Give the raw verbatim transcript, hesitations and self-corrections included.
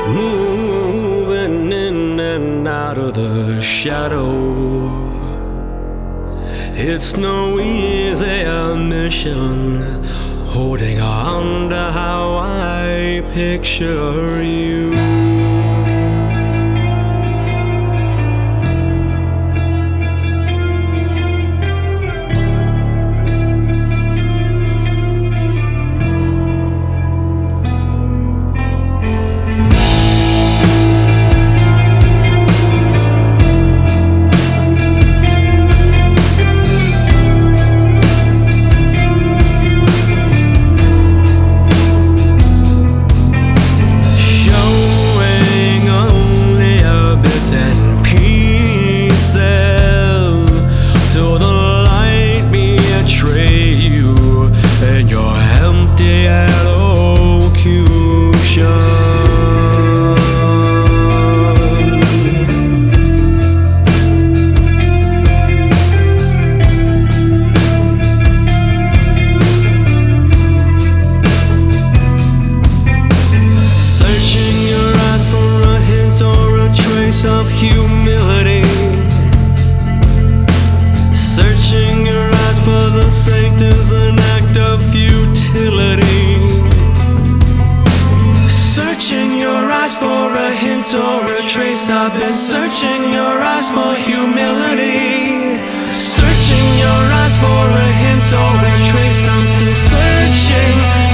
moving in and out of the shadow. It's no easy mission, holding on to how I picture you. Of humility, searching your eyes for the sanctity, an act of futility. Searching your eyes for a hint or a trace. I've been searching your eyes for humility, searching your eyes for a hint or a trace. I'm still searching.